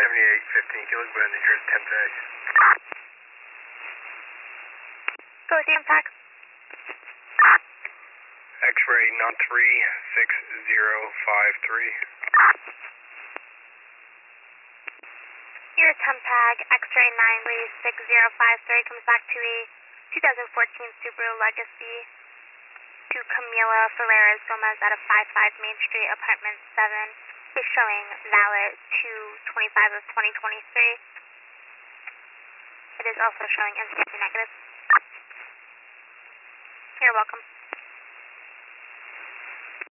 7815, can you look behind the nearest temp tag? Go with the impact. X-ray not 36053. Your temp tag, X-ray 96053, comes back to a 2014 Subaru Legacy to Camila Ferreras Gomez at a 55 Main Street, apartment 7. Is showing valid 2/25 of 2023. It is also showing NCC negative. You're welcome.